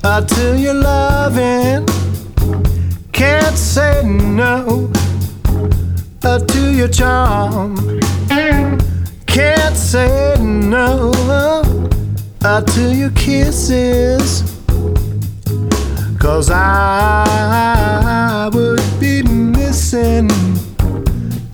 to your loving. Can't say no to your charm. Can't say no to your kisses. 'Cause I would be missing